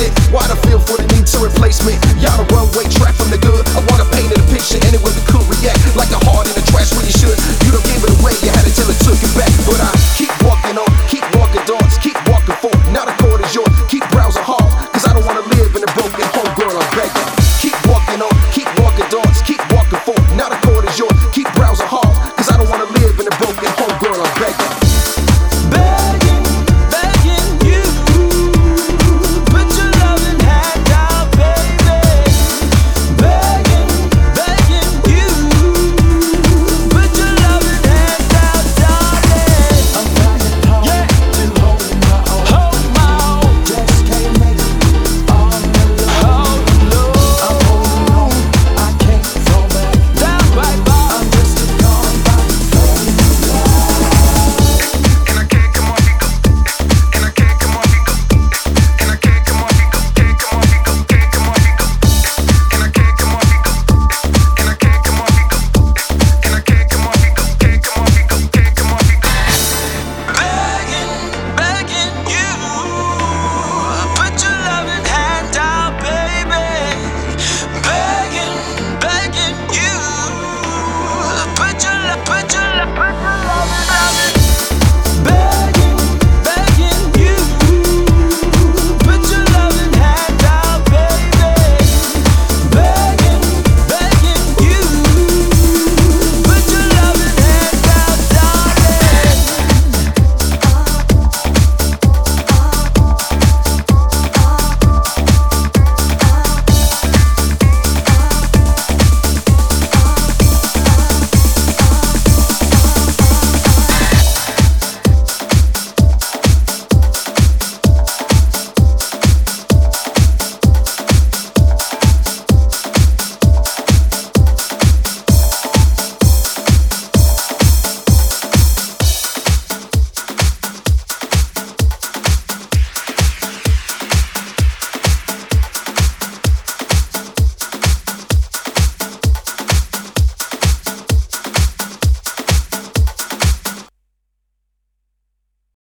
it. Why'd I feel for the need to replace me? Y'all the runway track from the good. I wanna paint a picture and it was the cool react like a heart in the trash when you should. You don't give it away, you had it till it took it back. But I keep walking on, keep walking doors, keep walking forward.